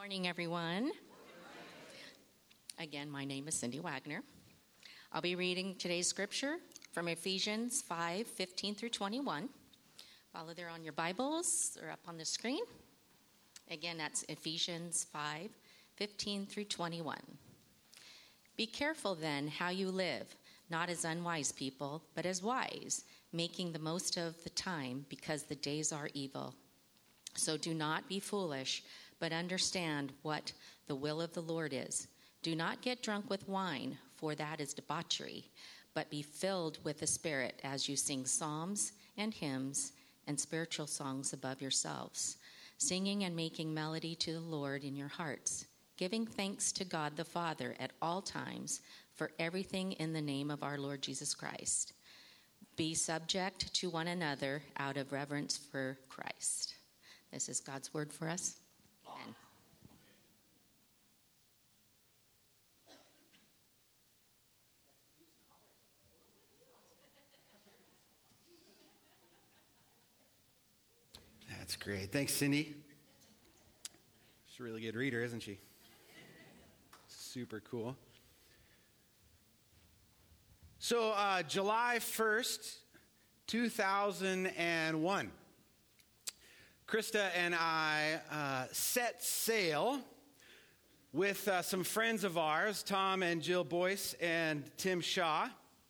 Morning, everyone. Again, my name is Cindy Wagner. I'll be reading today's scripture from Ephesians 5:15 through 21. Follow there on your Bibles or up on the screen. Again, that's Ephesians 5:15 through 21. Be careful then how you live, not as unwise people, but as wise, making the most of the time because the days are evil. So do not be foolish, but understand what the will of the Lord is. Do not get drunk with wine, for that is debauchery, but be filled with the Spirit as you sing psalms and hymns and spiritual songs above yourselves, singing and making melody to the Lord in your hearts, giving thanks to God the Father at all times for everything in the name of our Lord Jesus Christ. Be subject to one another out of reverence for Christ. This is God's word for us. Amen. That's great. Thanks, Cindy. She's a really good reader, isn't she? Super cool. So, July 1st, 2001. Krista and I set sail with some friends of ours, Tom and Jill Boyce and Tim Shaw,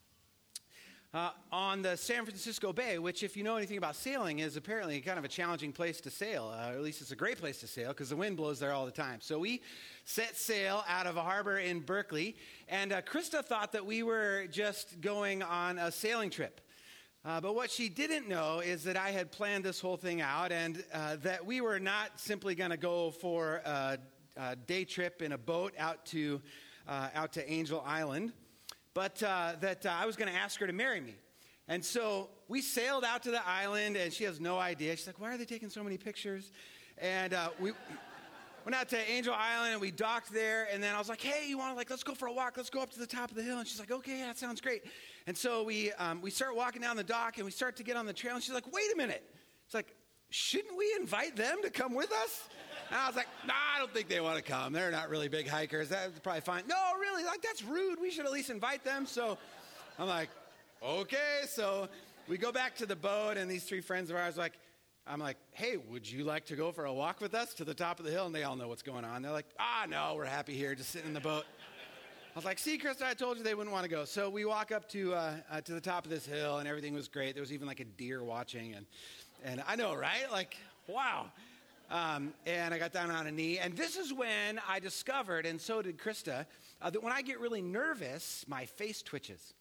on the San Francisco Bay, which, if you know anything about sailing, is apparently kind of a challenging place to sail. Or at least it's a great place to sail because the wind blows there all the time. So we set sail out of a harbor in Berkeley, and Krista thought that we were just going on a sailing trip. But what she didn't know is that I had planned this whole thing out, and that we were not simply going to go for a day trip in a boat out to Angel Island, but that I was going to ask her to marry me. And so we sailed out to the island, and she has no idea. She's like, "Why are they taking so many pictures?" And we went out to Angel Island, and we docked there, and then I was like, "Hey, you want to, let's go for a walk? Let's go up to the top of the hill." And she's like, "Okay, yeah, that sounds great." And so we start walking down the dock, and we start to get on the trail, and she's like, "Wait a minute." It's like, "Shouldn't we invite them to come with us?" And I was like, "Nah, I don't think they want to come. They're not really big hikers. That's probably fine." "No, really, that's rude. We should at least invite them." So I'm like, "Okay." So we go back to the boat, and these three friends of ours I'm like, "Hey, would you like to go for a walk with us to the top of the hill?" And they all know what's going on. They're like, "No, we're happy here, just sitting in the boat." I was like, "See, Krista, I told you they wouldn't want to go." So we walk up to the top of this hill, and everything was great. There was even a deer watching, and I know, right? Wow. And I got down on a knee, and this is when I discovered, and so did Krista, that when I get really nervous, my face twitches.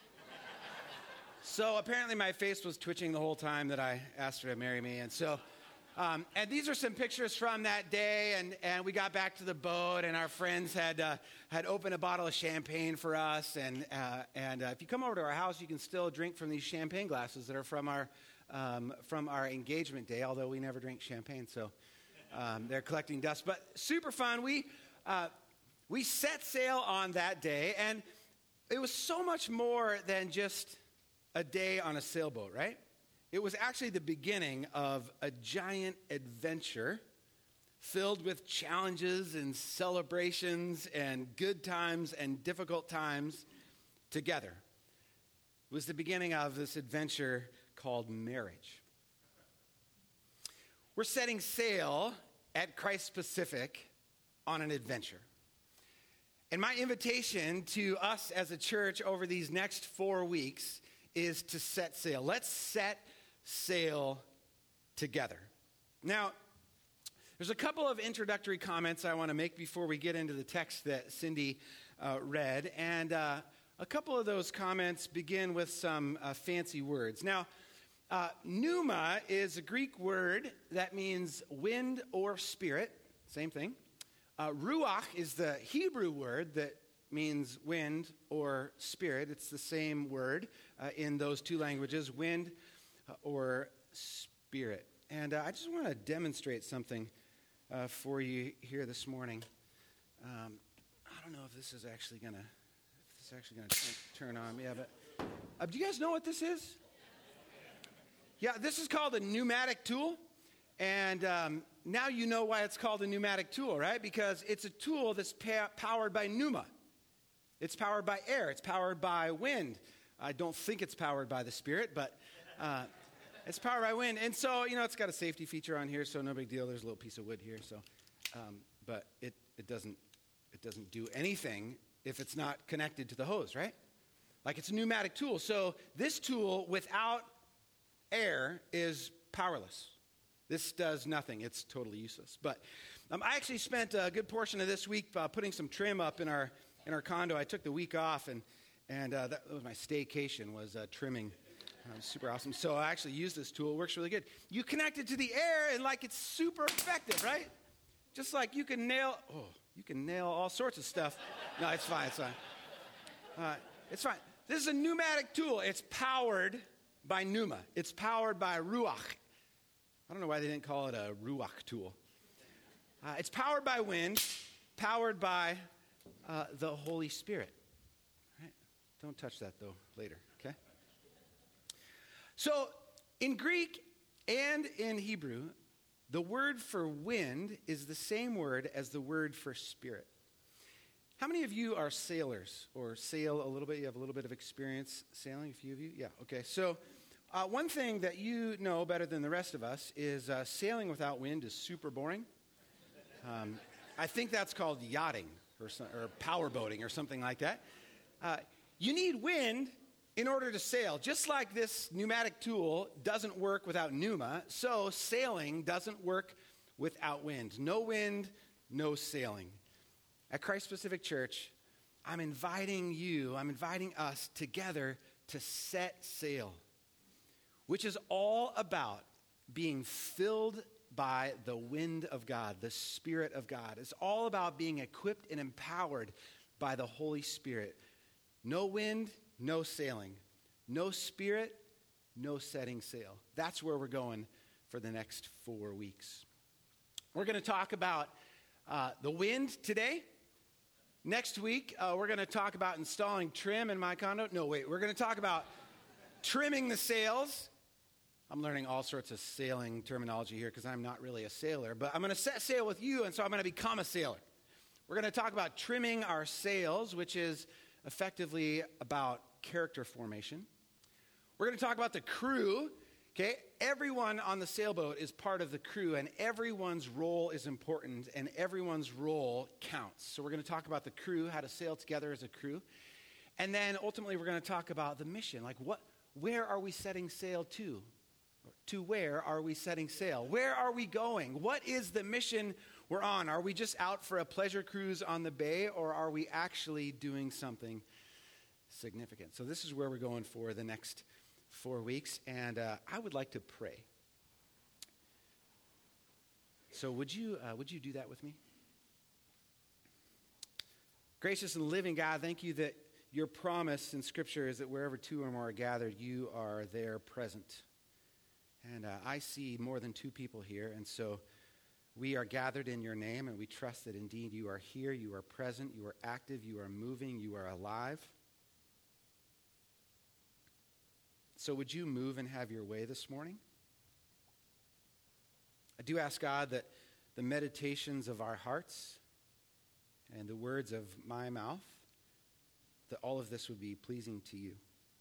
So apparently my face was twitching the whole time that I asked her to marry me. And so, and these are some pictures from that day. And we got back to the boat, and our friends had opened a bottle of champagne for us. And if you come over to our house, you can still drink from these champagne glasses that are from our engagement day. Although we never drink champagne, so they're collecting dust. But super fun. We set sail on that day, and it was so much more than just a day on a sailboat, right? It was actually the beginning of a giant adventure filled with challenges and celebrations and good times and difficult times together. It was the beginning of this adventure called marriage. We're setting sail at Christ Pacific on an adventure. And my invitation to us as a church over these next 4 weeks is to set sail. Let's set sail together. Now, there's a couple of introductory comments I want to make before we get into the text that Cindy read. And a couple of those comments begin with some fancy words. Now, pneuma is a Greek word that means wind or spirit. Same thing. Ruach is the Hebrew word that means wind or spirit. It's the same word in those two languages, wind or spirit. And I just want to demonstrate something for you here this morning. I don't know if this is actually going to turn on. Yeah, but do you guys know what this is? Yeah, this is called a pneumatic tool. And now you know why it's called a pneumatic tool, right? Because it's a tool that's powered by pneuma. It's powered by air. It's powered by wind. I don't think it's powered by the Spirit, but it's powered by wind. And so, it's got a safety feature on here, so no big deal. There's a little piece of wood here. So, but it doesn't do anything if it's not connected to the hose, right? Like it's a pneumatic tool. So this tool without air is powerless. This does nothing. It's totally useless. But I actually spent a good portion of this week putting some trim up in our condo. I took the week off, and that was my staycation, was trimming. Super awesome. So I actually used this tool. It works really good. You connect it to the air, and it's super effective, right? Just like you can nail all sorts of stuff. No, it's fine. It's fine. It's fine. This is a pneumatic tool. It's powered by pneuma. It's powered by ruach. I don't know why they didn't call it a ruach tool. It's powered by wind, powered by the Holy Spirit. Right? Don't touch that, though, later, okay? So, in Greek and in Hebrew, the word for wind is the same word as the word for spirit. How many of you are sailors or sail a little bit? You have a little bit of experience sailing, a few of you? Yeah, okay. So one thing that you know better than the rest of us is sailing without wind is super boring. I think that's called yachting or power boating or something like that. You need wind in order to sail. Just like this pneumatic tool doesn't work without pneuma, so sailing doesn't work without wind. No wind, no sailing. At Christ Pacific Church, I'm inviting us together to set sail, which is all about being filled by the wind of God, the Spirit of God. It's all about being equipped and empowered by the Holy Spirit. No wind, no sailing. No Spirit, no setting sail. That's where we're going for the next 4 weeks. We're going to talk about the wind today. Next week, we're going to talk about installing trim in my condo. No, wait, we're going to talk about trimming the sails. I'm learning all sorts of sailing terminology here because I'm not really a sailor, but I'm going to set sail with you, and so I'm going to become a sailor. We're going to talk about trimming our sails, which is effectively about character formation. We're going to talk about the crew. Okay, everyone on the sailboat is part of the crew, and everyone's role is important, and everyone's role counts. So we're going to talk about the crew, how to sail together as a crew. And then ultimately we're going to talk about the mission. Like where are we setting sail to? To where are we setting sail? Where are we going? What is the mission we're on? Are we just out for a pleasure cruise on the bay, or are we actually doing something significant? So this is where we're going for the next 4 weeks, and I would like to pray. So would you do that with me? Gracious and living God, thank you that your promise in Scripture is that wherever 2 or more are gathered, you are there present. And I see more than 2 people here, and so we are gathered in your name, and we trust that indeed you are here, you are present, you are active, you are moving, you are alive. So would you move and have your way this morning? I do ask God that the meditations of our hearts and the words of my mouth, that all of this would be pleasing to you.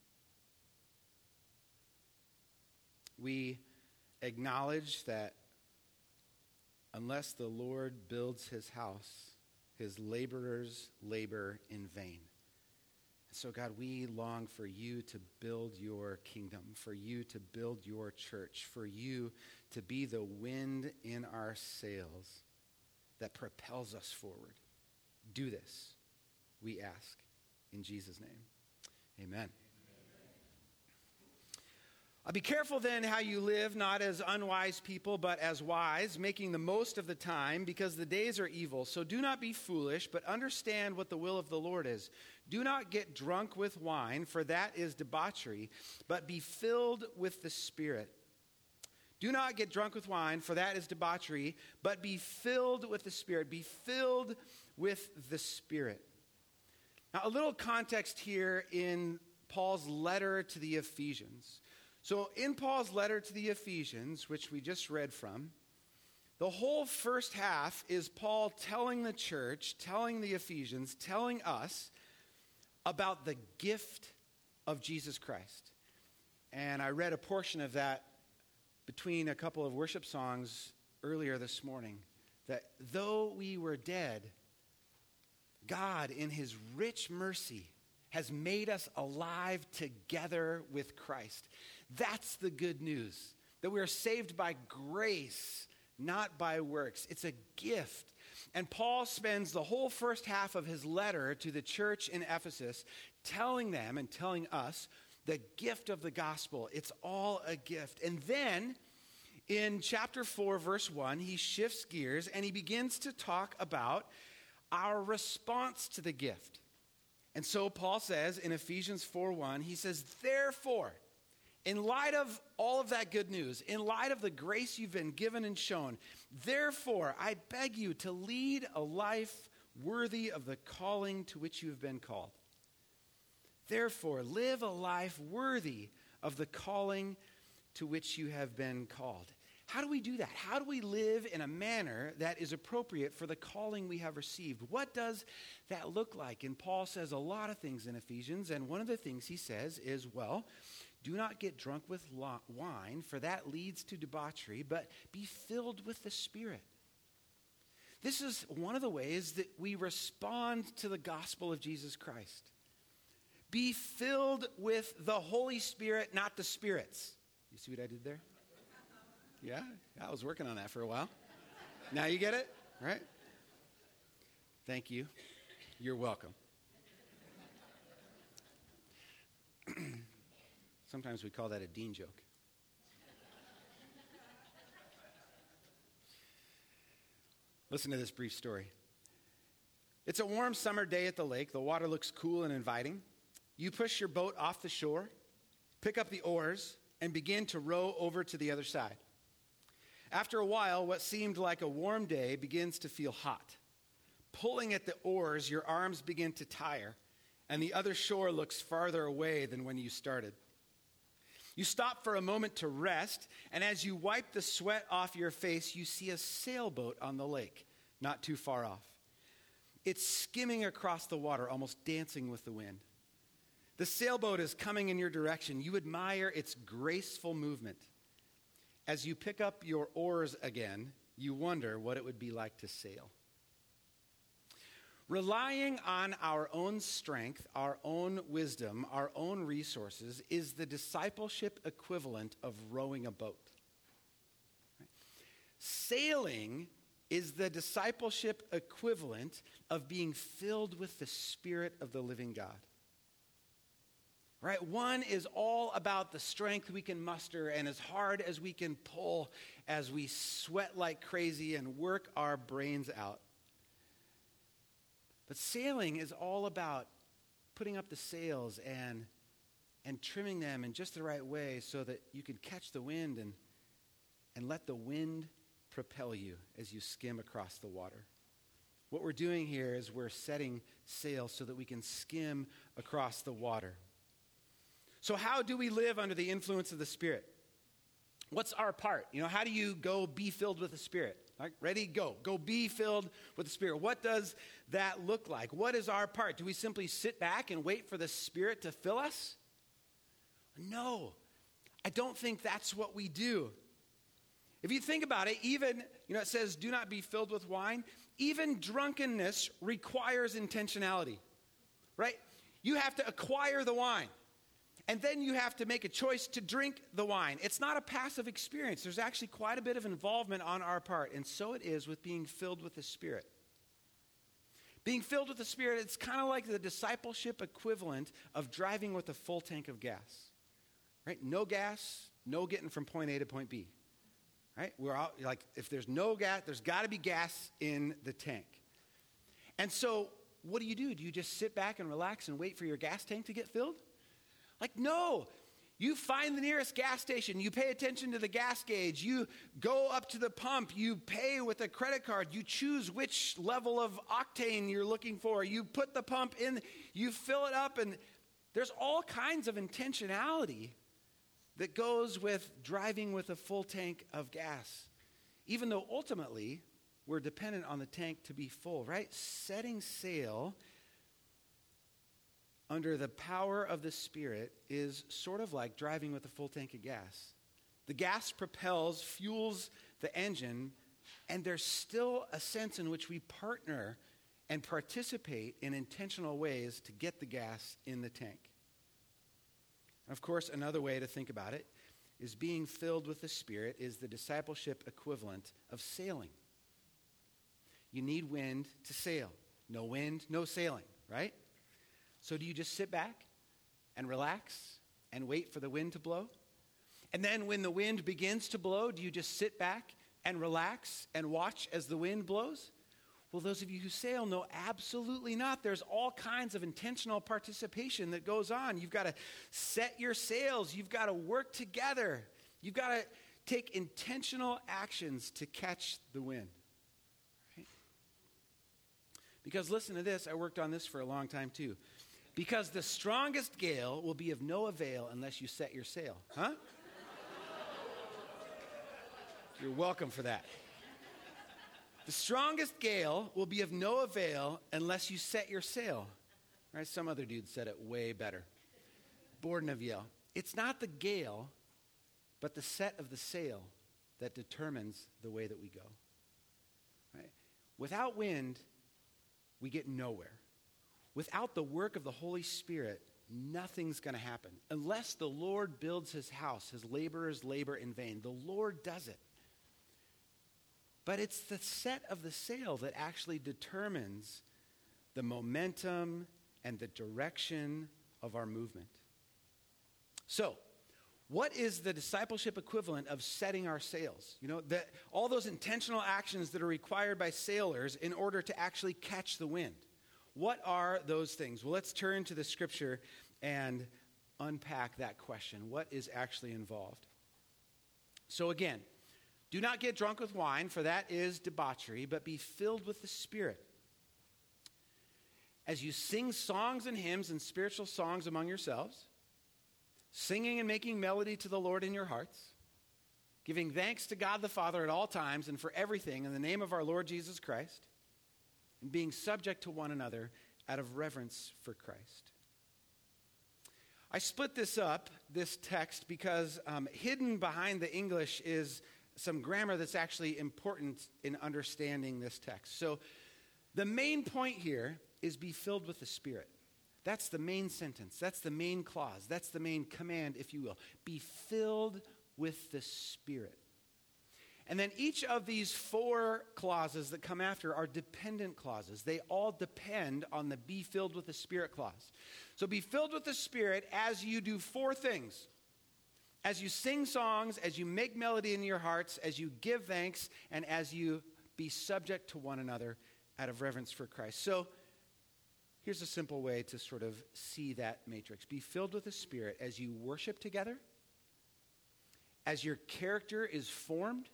We acknowledge that unless the Lord builds his house, his laborers labor in vain. So, God, we long for you to build your kingdom, for you to build your church, for you to be the wind in our sails that propels us forward. Do this, we ask, in Jesus' name. Amen. Be careful then how you live, not as unwise people, but as wise, making the most of the time, because the days are evil. So do not be foolish, but understand what the will of the Lord is. Do not get drunk with wine, for that is debauchery, but be filled with the Spirit. Do not get drunk with wine, for that is debauchery, but be filled with the Spirit. Be filled with the Spirit. Now, a little context here in Paul's letter to the Ephesians. So in Paul's letter to the Ephesians, which we just read from, The whole first half is Paul telling the church, telling the Ephesians, telling us about the gift of Jesus Christ. And I read a portion of that between a couple of worship songs earlier this morning, that though we were dead, God, in his rich mercy, has made us alive together with Christ. That's the good news, that we are saved by grace, not by works. It's a gift. And Paul spends the whole first half of his letter to the church in Ephesus telling them and telling us the gift of the gospel. It's all a gift. And then in chapter 4, verse 1, he shifts gears and he begins to talk about our response to the gift. And so Paul says in Ephesians 4:1, he says, therefore, in light of all of that good news, in light of the grace you've been given and shown, therefore, I beg you to lead a life worthy of the calling to which you have been called. Therefore, live a life worthy of the calling to which you have been called. How do we do that? How do we live in a manner that is appropriate for the calling we have received? What does that look like? And Paul says a lot of things in Ephesians, and one of the things he says is, well, do not get drunk with wine, for that leads to debauchery, but be filled with the Spirit. This is one of the ways that we respond to the gospel of Jesus Christ. Be filled with the Holy Spirit, not the spirits. You see what I did there? Yeah, I was working on that for a while. Now you get it, right? Thank you. You're welcome. Sometimes we call that a Dean joke. Listen to this brief story. It's a warm summer day at the lake. The water looks cool and inviting. You push your boat off the shore, pick up the oars, and begin to row over to the other side. After a while, what seemed like a warm day begins to feel hot. Pulling at the oars, your arms begin to tire, and the other shore looks farther away than when you started. You stop for a moment to rest, and as you wipe the sweat off your face, you see a sailboat on the lake, not too far off. It's skimming across the water, almost dancing with the wind. The sailboat is coming in your direction. You admire its graceful movement. As you pick up your oars again, you wonder what it would be like to sail. Relying on our own strength, our own wisdom, our own resources is the discipleship equivalent of rowing a boat. Sailing is the discipleship equivalent of being filled with the Spirit of the living God. Right? One is all about the strength we can muster and as hard as we can pull as we sweat like crazy and work our brains out. But sailing is all about putting up the sails and trimming them in just the right way so that you can catch the wind and let the wind propel you as you skim across the water. What we're doing here is we're setting sail so that we can skim across the water. So how do we live under the influence of the Spirit? What's our part? How do you go be filled with the Spirit? Like, ready, go. Go be filled with the Spirit. What does that look like? What is our part? Do we simply sit back and wait for the Spirit to fill us? No, I don't think that's what we do. If you think about it, even, it says, do not be filled with wine. Even drunkenness requires intentionality, right? You have to acquire the wine. And then you have to make a choice to drink the wine. It's not a passive experience. There's actually quite a bit of involvement on our part. And so it is with being filled with the Spirit. Being filled with the Spirit, it's kind of like the discipleship equivalent of driving with a full tank of gas. Right? No gas, no getting from point A to point B. Right? We're all like, if there's no gas, there's got to be gas in the tank. And so what do? Do you just sit back and relax and wait for your gas tank to get filled? Like, no, you find the nearest gas station, you pay attention to the gas gauge, you go up to the pump, you pay with a credit card, you choose which level of octane you're looking for, you put the pump in, you fill it up, and there's all kinds of intentionality that goes with driving with a full tank of gas. even though ultimately we're dependent on the tank to be full, right? Setting sail under the power of the Spirit is sort of like driving with a full tank of gas. The gas propels, fuels the engine, and there's still a sense in which we partner and participate in intentional ways to get the gas in the tank. And of course, another way to think about it is being filled with the Spirit is the discipleship equivalent of sailing. You need wind to sail. No wind, no sailing, right? So do you just sit back and relax and wait for the wind to blow? And then when the wind begins to blow, do you just sit back and relax and watch as the wind blows? Well, those of you who sail know absolutely not. There's all kinds of intentional participation that goes on. You've got to set your sails. You've got to work together. You've got to take intentional actions to catch the wind. Right? Because listen to this. I worked on this for a long time too. Because the strongest gale will be of no avail unless you set your sail. Huh? You're welcome for that. The strongest gale will be of no avail unless you set your sail. Right? Some other dude said it way better. Borden of Yale. It's not the gale, but the set of the sail that determines the way that we go. Right? Without wind, we get nowhere. Without the work of the Holy Spirit, nothing's going to happen. Unless the Lord builds his house, his laborers labor in vain. The Lord does it. But it's the set of the sail that actually determines the momentum and the direction of our movement. So, what is the discipleship equivalent of setting our sails? You know, all those intentional actions that are required by sailors in order to actually catch the wind. What are those things? Well, let's turn to the scripture and unpack that question. What is actually involved? So again, do not get drunk with wine, for that is debauchery, but be filled with the Spirit. As you sing songs and hymns and spiritual songs among yourselves, singing and making melody to the Lord in your hearts, giving thanks to God the Father at all times and for everything in the name of our Lord Jesus Christ, and being subject to one another out of reverence for Christ. I split this text, because hidden behind the English is some grammar that's actually important in understanding this text. So the main point here is be filled with the Spirit. That's the main sentence. That's the main clause. That's the main command, if you will. Be filled with the Spirit. And then each of these four clauses that come after are dependent clauses. They all depend on the be filled with the Spirit clause. So be filled with the Spirit as you do four things. As you sing songs, as you make melody in your hearts, as you give thanks, and as you be subject to one another out of reverence for Christ. So here's a simple way to sort of see that matrix. Be filled with the Spirit as you worship together, as your character is formed,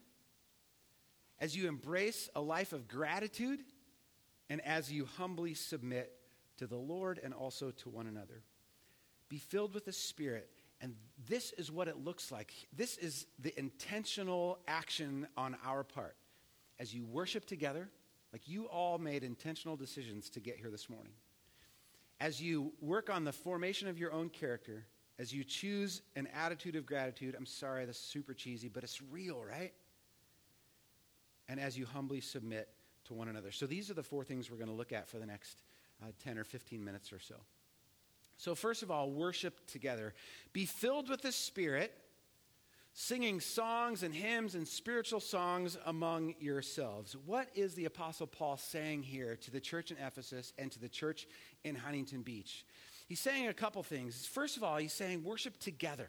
as you embrace a life of gratitude, and as you humbly submit to the Lord and also to one another. Be filled with the Spirit. And this is what it looks like. This is the intentional action on our part. As you worship together, like you all made intentional decisions to get here this morning. As you work on the formation of your own character, as you choose an attitude of gratitude, I'm sorry, that's super cheesy, but it's real, right? And as you humbly submit to one another. So these are the four things we're going to look at for the next 10 or 15 minutes or so. So first of all, worship together. Be filled with the Spirit, singing songs and hymns and spiritual songs among yourselves. What is the Apostle Paul saying here to the church in Ephesus and to the church in Huntington Beach? He's saying a couple things. First of all, he's saying worship together.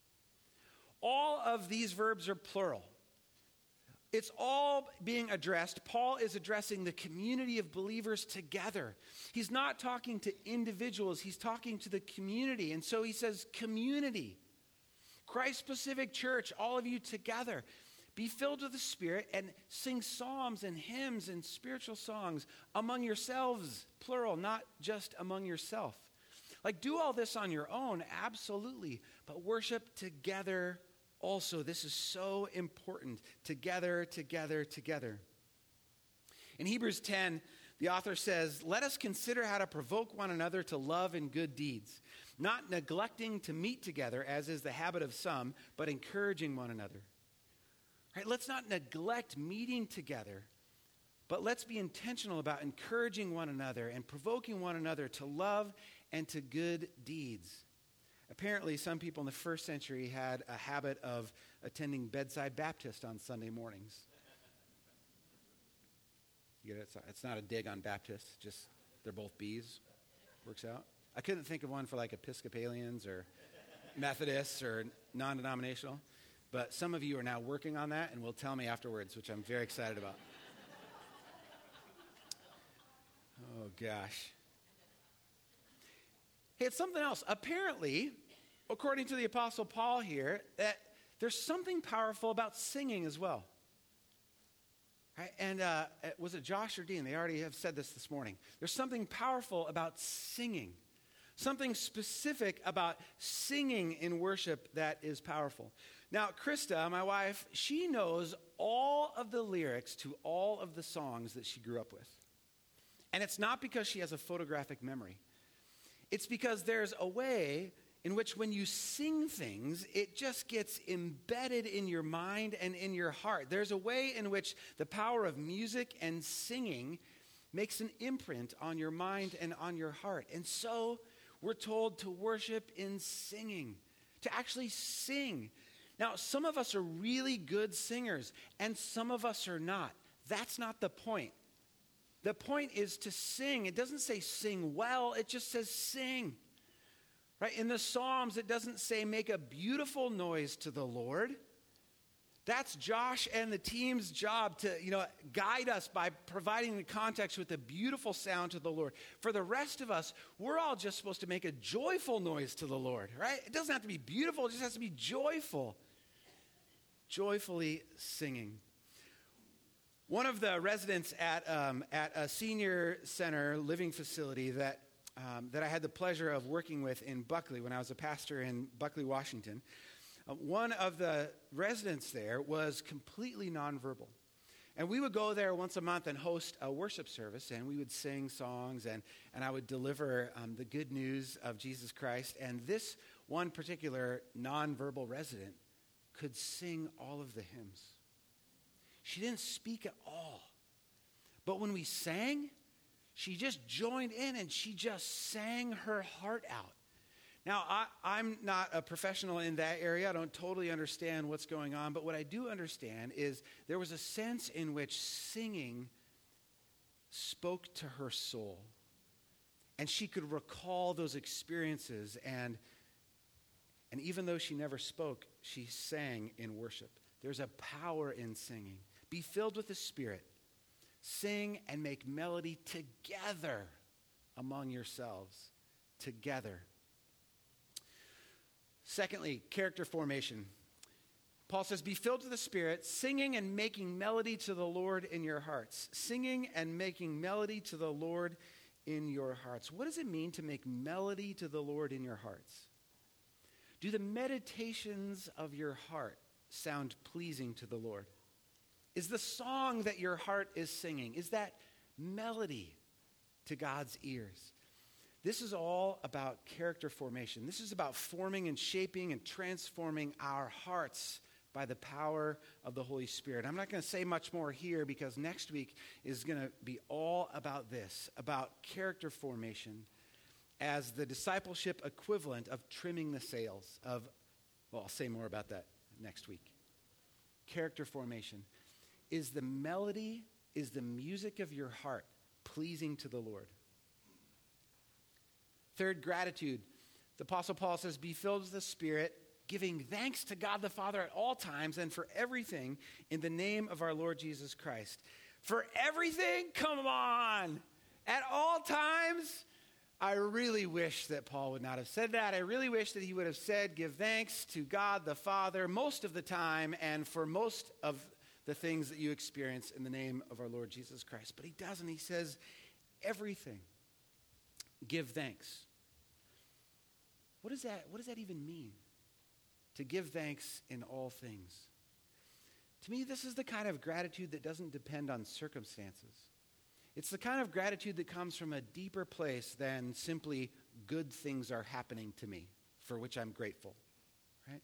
All of these verbs are plural. It's all being addressed. Paul is addressing the community of believers together. He's not talking to individuals. He's talking to the community. And so he says, community, Christ Pacific Church, all of you together. Be filled with the Spirit and sing psalms and hymns and spiritual songs among yourselves, plural, not just among yourself. Like, do all this on your own, absolutely. But worship together also this is so important. Together, together, together. In Hebrews 10, the author says, let us consider how to provoke one another to love and good deeds, not neglecting to meet together, as is the habit of some, but encouraging one another. Right? Let's not neglect meeting together, but let's be intentional about encouraging one another and provoking one another to love and to good deeds. Apparently, some people in the first century had a habit of attending bedside Baptist on Sunday mornings. You get it? It's not a dig on Baptists, just they're both B's. Works out. I couldn't think of one for like Episcopalians or Methodists or non-denominational, but some of you are now working on that and will tell me afterwards, which I'm very excited about. Oh, gosh. Hey, it's something else. Apparently, according to the Apostle Paul here, that there's something powerful about singing as well. Right? And was it Josh or Dean? They already have said this morning. There's something powerful about singing. Something specific about singing in worship that is powerful. Now, Krista, my wife, she knows all of the lyrics to all of the songs that she grew up with. And it's not because she has a photographic memory. It's because there's a way in which when you sing things, it just gets embedded in your mind and in your heart. There's a way in which the power of music and singing makes an imprint on your mind and on your heart. And so we're told to worship in singing, to actually sing. Now, some of us are really good singers, and some of us are not. That's not the point. The point is to sing. It doesn't say sing well, it just says sing. Right? In the Psalms, it doesn't say make a beautiful noise to the Lord. That's Josh and the team's job to, guide us by providing the context with a beautiful sound to the Lord. For the rest of us, we're all just supposed to make a joyful noise to the Lord, right? It doesn't have to be beautiful, it just has to be joyful. Joyfully singing. One of the residents at a senior center living facility that I had the pleasure of working with in Buckley when I was a pastor in Buckley, Washington, one of the residents there was completely nonverbal. And we would go there once a month and host a worship service, and we would sing songs, and I would deliver the good news of Jesus Christ. And this one particular nonverbal resident could sing all of the hymns. She didn't speak at all. But when we sang, she just joined in and she just sang her heart out. Now, I'm not a professional in that area. I don't totally understand what's going on. But what I do understand is there was a sense in which singing spoke to her soul. And she could recall those experiences. And even though she never spoke, she sang in worship. There's a power in singing. Be filled with the Spirit. Sing and make melody together among yourselves. Together. Secondly, character formation. Paul says, be filled with the Spirit, singing and making melody to the Lord in your hearts. Singing and making melody to the Lord in your hearts. What does it mean to make melody to the Lord in your hearts? Do the meditations of your heart sound pleasing to the Lord? Is the song that your heart is singing, is that melody to God's ears? This is all about character formation. This is about forming and shaping and transforming our hearts by the power of the Holy Spirit. I'm not going to say much more here because next week is going to be all about this, about character formation as the discipleship equivalent of trimming the sails of, I'll say more about that next week. Character formation. Is the melody, is the music of your heart pleasing to the Lord? Third, gratitude. The Apostle Paul says, be filled with the Spirit, giving thanks to God the Father at all times and for everything in the name of our Lord Jesus Christ. For everything? Come on! At all times? I really wish that Paul would not have said that. I really wish that he would have said, give thanks to God the Father most of the time and for most of the things that you experience in the name of our Lord Jesus Christ. But he doesn't. He says, everything. Give thanks. What does that even mean? to give thanks in all things. To me, this is the kind of gratitude that doesn't depend on circumstances. It's the kind of gratitude that comes from a deeper place than simply good things are happening to me, for which I'm grateful, right?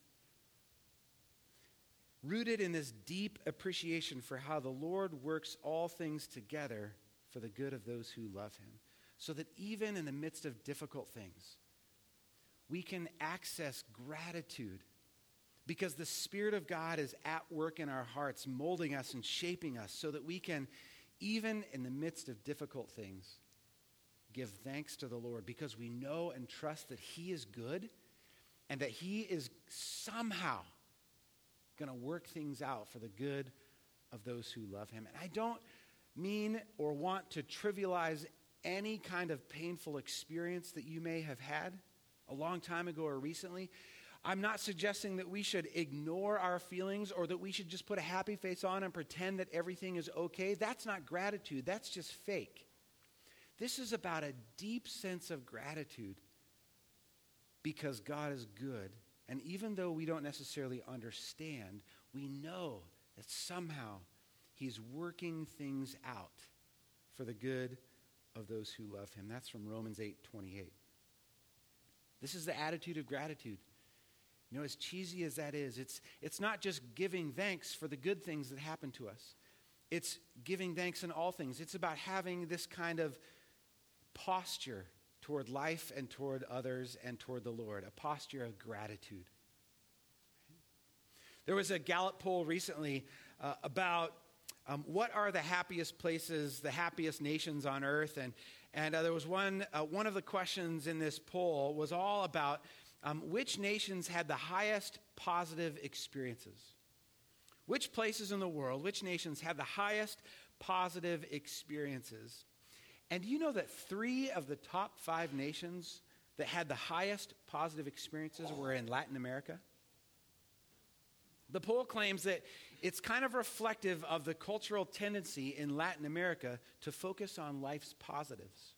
Rooted in this deep appreciation for how the Lord works all things together for the good of those who love him, so that even in the midst of difficult things, we can access gratitude because the Spirit of God is at work in our hearts, molding us and shaping us so that we can, even in the midst of difficult things, give thanks to the Lord because we know and trust that he is good and that he is somehow going to work things out for the good of those who love him. And I don't mean or want to trivialize any kind of painful experience that you may have had a long time ago or recently. I'm not suggesting that we should ignore our feelings or that we should just put a happy face on and pretend that everything is okay. That's not gratitude. That's just fake. This is about a deep sense of gratitude because God is good. And even though we don't necessarily understand, we know that somehow he's working things out for the good of those who love him. That's from Romans 8:28. This is the attitude of gratitude. You know, as cheesy as that is, it's not just giving thanks for the good things that happen to us. It's giving thanks in all things. It's about having this kind of posture toward life and toward others and toward the Lord, a posture of gratitude. There was a Gallup poll recently about what are the happiest places, the happiest nations on earth, and there was one of the questions in this poll was all about which nations had the highest positive experiences. Which places in the world, which nations had the highest positive experiences? And do you know that 3 of the top 5 nations that had the highest positive experiences were in Latin America? The poll claims that it's kind of reflective of the cultural tendency in Latin America to focus on life's positives.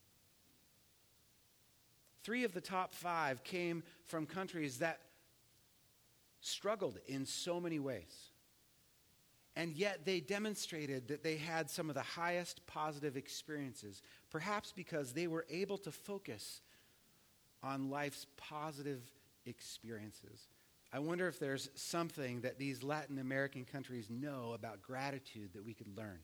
3 of the top 5 came from countries that struggled in so many ways. And yet they demonstrated that they had some of the highest positive experiences, perhaps because they were able to focus on life's positive experiences. I wonder if there's something that these Latin American countries know about gratitude that we could learn.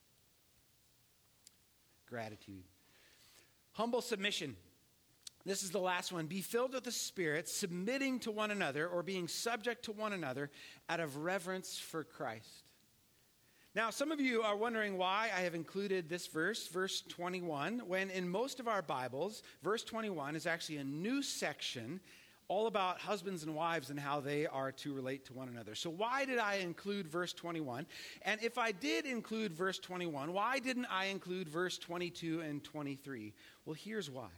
Gratitude. Humble submission. This is the last one. Be filled with the Spirit, submitting to one another or being subject to one another out of reverence for Christ. Now, some of you are wondering why I have included this verse 21, when in most of our Bibles, verse 21 is actually a new section all about husbands and wives and how they are to relate to one another. So why did I include verse 21? And if I did include verse 21, why didn't I include verse 22 and 23? Well, here's why.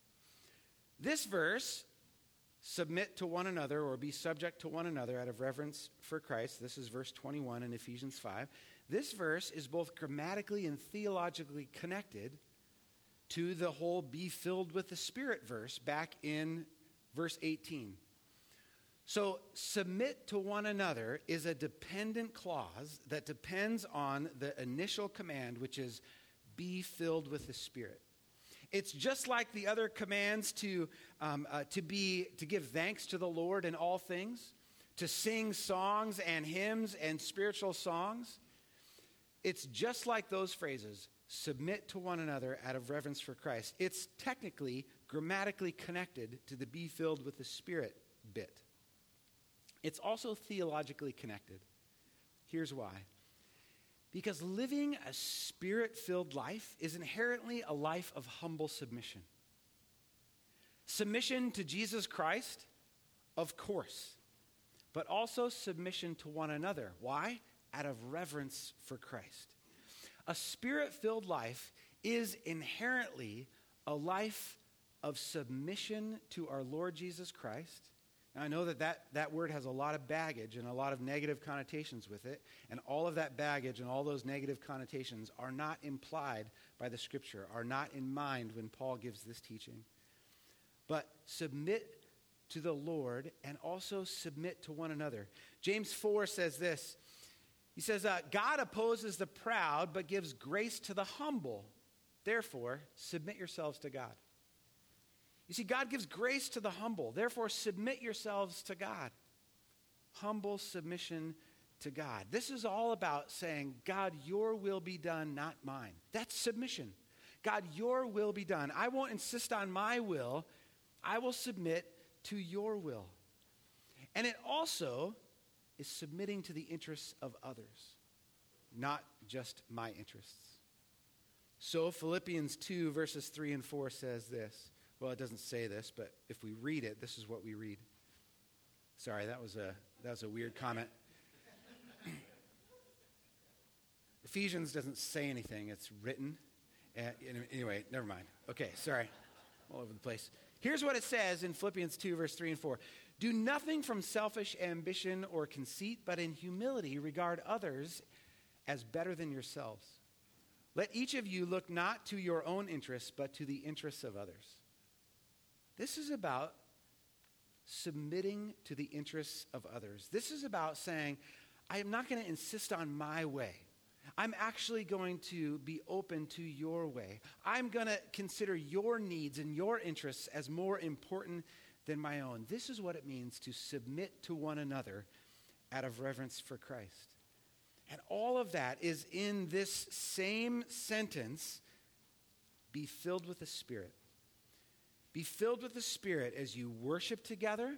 This verse, submit to one another or be subject to one another out of reverence for Christ. This is verse 21 in Ephesians 5. This verse is both grammatically and theologically connected to the whole be filled with the Spirit verse back in verse 18. So submit to one another is a dependent clause that depends on the initial command, which is be filled with the Spirit. It's just like the other commands to give thanks to the Lord in all things, to sing songs and hymns and spiritual songs. It's just like those phrases, submit to one another out of reverence for Christ. It's technically, grammatically connected to the be filled with the Spirit bit. It's also theologically connected. Here's why. Because living a Spirit-filled life is inherently a life of humble submission. Submission to Jesus Christ, of course, but also submission to one another. Why? Out of reverence for Christ. A Spirit-filled life is inherently a life of submission to our Lord Jesus Christ. Now, I know that word has a lot of baggage and a lot of negative connotations with it, and all of that baggage and all those negative connotations are not implied by the Scripture, are not in mind when Paul gives this teaching. But submit to the Lord and also submit to one another. James 4 says this. He says, God opposes the proud but gives grace to the humble. Therefore, submit yourselves to God. You see, God gives grace to the humble. Therefore, submit yourselves to God. Humble submission to God. This is all about saying, God, your will be done, not mine. That's submission. God, your will be done. I won't insist on my will. I will submit to your will. And it also is submitting to the interests of others, not just my interests. So Philippians 2 verses 3 and 4 says this. Well, it doesn't say this, but if we read it, this is what we read. Sorry, that was a weird comment. Ephesians doesn't say anything. It's written. Anyway, never mind. Okay, sorry. All over the place. Here's what it says in Philippians 2, verse 3 and 4. Do nothing from selfish ambition or conceit, but in humility regard others as better than yourselves. Let each of you look not to your own interests, but to the interests of others. This is about submitting to the interests of others. This is about saying, I am not going to insist on my way. I'm actually going to be open to your way. I'm going to consider your needs and your interests as more important than my own. This is what it means to submit to one another out of reverence for Christ. And all of that is in this same sentence, be filled with the Spirit. Be filled with the Spirit as you worship together,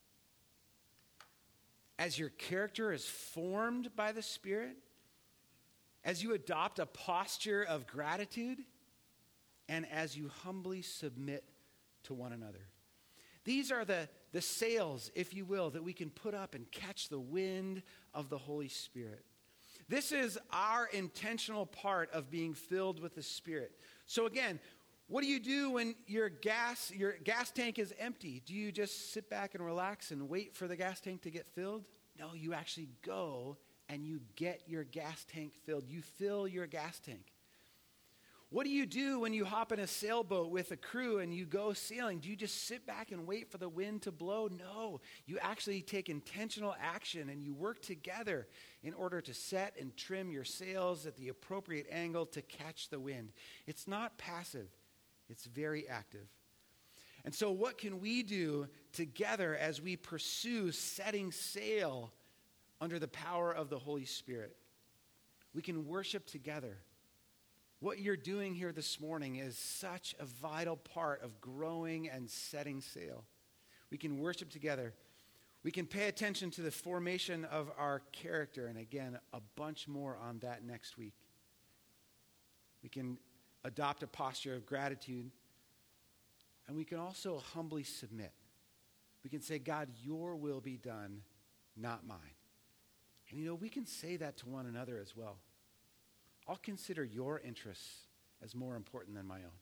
as your character is formed by the Spirit, as you adopt a posture of gratitude, and as you humbly submit to one another. These are the sails, if you will, that we can put up and catch the wind of the Holy Spirit. This is our intentional part of being filled with the Spirit. So again, what do you do when your gas tank is empty? Do you just sit back and relax and wait for the gas tank to get filled? No, you actually go and you get your gas tank filled. You fill your gas tank. What do you do when you hop in a sailboat with a crew and you go sailing? Do you just sit back and wait for the wind to blow? No, you actually take intentional action and you work together in order to set and trim your sails at the appropriate angle to catch the wind. It's not passive, it's very active. And so what can we do together as we pursue setting sail under the power of the Holy Spirit? We can worship together. What you're doing here this morning is such a vital part of growing and setting sail. We can worship together. We can pay attention to the formation of our character, and again, a bunch more on that next week. We can adopt a posture of gratitude, and we can also humbly submit. We can say, God, your will be done, not mine. And we can say that to one another as well. I'll consider your interests as more important than my own.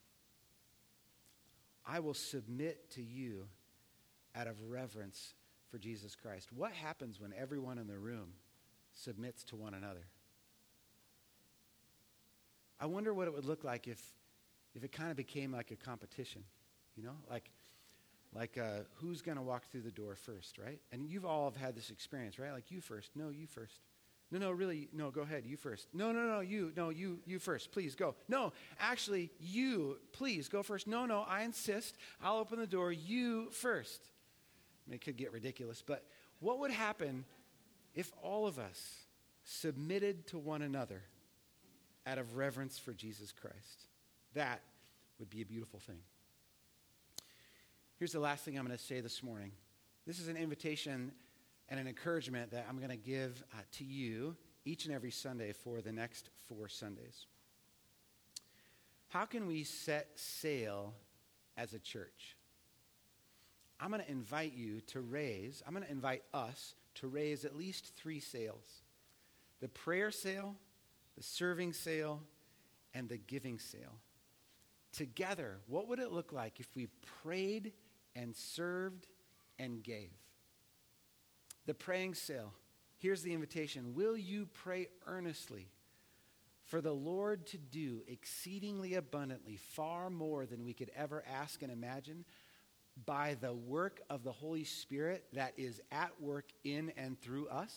I will submit to you out of reverence for Jesus Christ. What happens when everyone in the room submits to one another? I wonder what it would look like if it kind of became like a competition, like who's going to walk through the door first, right? And you've all have had this experience, right? Like, you first. No, you first. No, really, no, go ahead, you first. No, you first, please go. No, actually, you, please go first. No, I insist. I'll open the door, you first. I mean, it could get ridiculous, but what would happen if all of us submitted to one another out of reverence for Jesus Christ? That would be a beautiful thing. Here's the last thing I'm going to say this morning. This is an invitation and an encouragement that I'm going to give to you each and every Sunday for the next 4 Sundays. How can we set sail as a church? I'm going to invite us to raise at least 3 sails. The prayer sail, the serving sail, and the giving sail. Together, what would it look like if we prayed and served and gave? The praying sail. Here's the invitation. Will you pray earnestly for the Lord to do exceedingly abundantly, far more than we could ever ask and imagine, by the work of the Holy Spirit that is at work in and through us?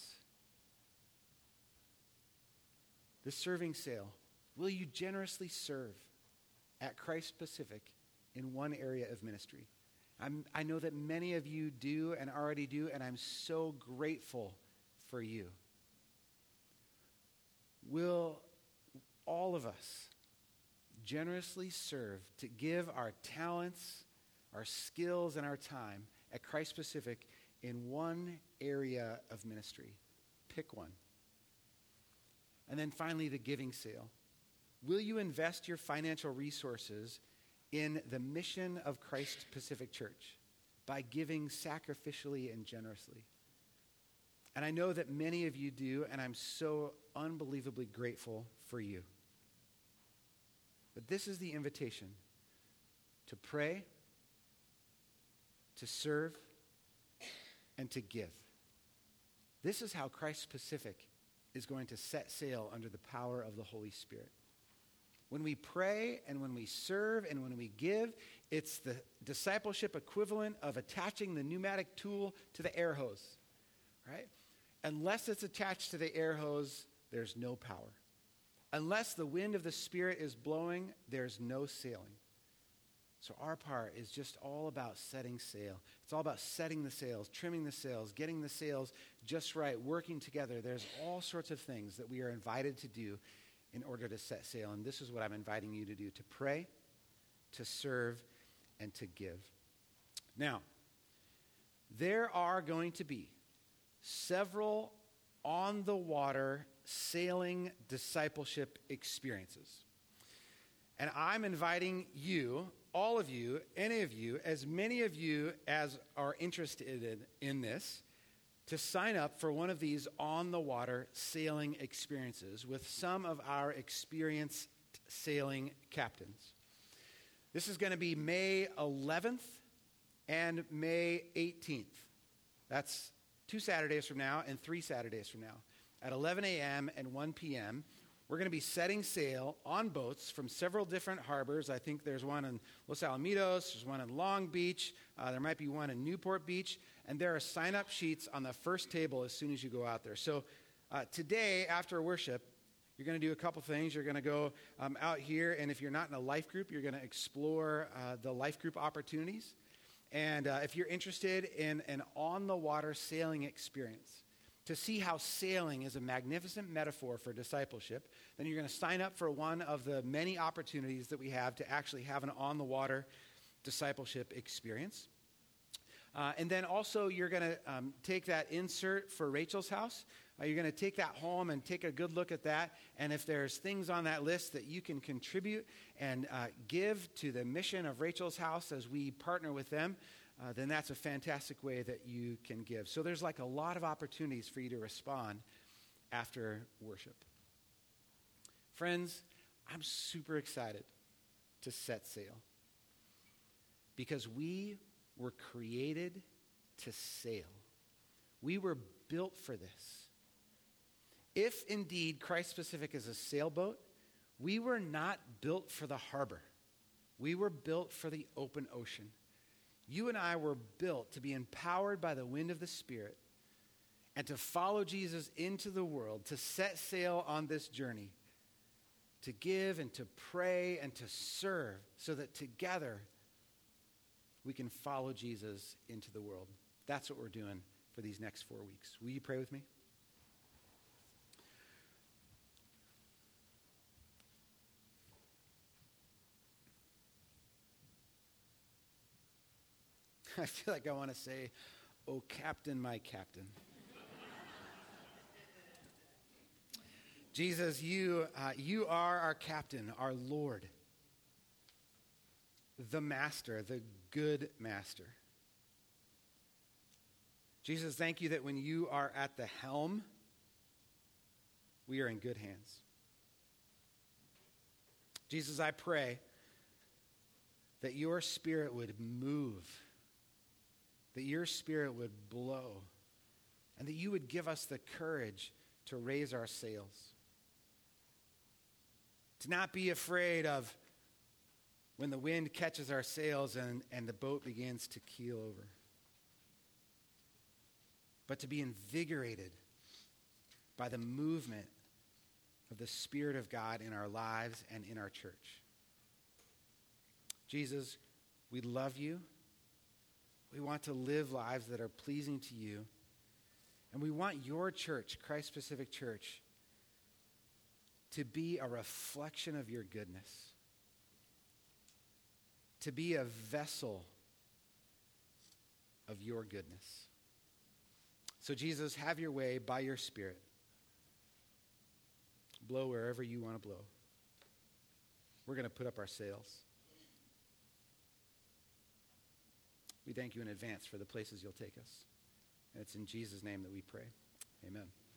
The serving sale. Will you generously serve at Christ Pacific in one area of ministry? I know that many of you do and already do, and I'm so grateful for you. Will all of us generously serve to give our talents, our skills, and our time at Christ Pacific in one area of ministry? Pick one. And then finally, the giving sale. Will you invest your financial resources in the mission of Christ Pacific Church by giving sacrificially and generously? And I know that many of you do, and I'm so unbelievably grateful for you. But this is the invitation to pray, to serve, and to give. This is how Christ Pacific is going to set sail under the power of the Holy Spirit. When we pray and when we serve and when we give, it's the discipleship equivalent of attaching the pneumatic tool to the air hose, right? Unless it's attached to the air hose, there's no power. Unless the wind of the Spirit is blowing, there's no sailing. So our part is just all about setting sail. It's all about setting the sails, trimming the sails, getting the sails just right, working together. There's all sorts of things that we are invited to do in order to set sail. And this is what I'm inviting you to do: to pray, to serve, and to give. Now, there are going to be several on-the-water sailing discipleship experiences. And I'm inviting you, all of you, any of you, as many of you as are interested in this, to sign up for one of these on-the-water sailing experiences with some of our experienced sailing captains. This is going to be May 11th and May 18th. That's 2 Saturdays from now and 3 Saturdays from now. At 11 a.m. and 1 p.m., we're going to be setting sail on boats from several different harbors. I think there's one in Los Alamitos, there's one in Long Beach, there might be one in Newport Beach, and there are sign-up sheets on the first table as soon as you go out there. So today, after worship, you're going to do a couple things. You're going to go out here, and if you're not in a life group, you're going to explore the life group opportunities. And if you're interested in an on-the-water sailing experience, to see how sailing is a magnificent metaphor for discipleship, then you're going to sign up for one of the many opportunities that we have to actually have an on-the-water discipleship experience. And then also you're going to take that insert for Rachel's house. You're going to take that home and take a good look at that. And if there's things on that list that you can contribute and give to the mission of Rachel's house as we partner with them, then that's a fantastic way that you can give. So there's like a lot of opportunities for you to respond after worship. Friends, I'm super excited to set sail because we were created to sail. We were built for this. If indeed Christ Pacific is a sailboat, we were not built for the harbor. We were built for the open ocean. You and I were built to be empowered by the wind of the Spirit and to follow Jesus into the world, to set sail on this journey, to give and to pray and to serve so that together we can follow Jesus into the world. That's what we're doing for these next 4 weeks. Will you pray with me? I feel like I want to say, "Oh, Captain, my Captain." Jesus, you are our captain, our Lord, the Master, the good Master. Jesus, thank you that when you are at the helm, we are in good hands. Jesus, I pray that your Spirit would move, that your Spirit would blow, and that you would give us the courage to raise our sails. To not be afraid of when the wind catches our sails and the boat begins to keel over. But to be invigorated by the movement of the Spirit of God in our lives and in our church. Jesus, we love you. We want to live lives that are pleasing to you. And we want your church, Christ Pacific Church, to be a reflection of your goodness. To be a vessel of your goodness. So Jesus, have your way by your Spirit. Blow wherever you want to blow. We're going to put up our sails. We thank you in advance for the places you'll take us. And it's in Jesus' name that we pray. Amen.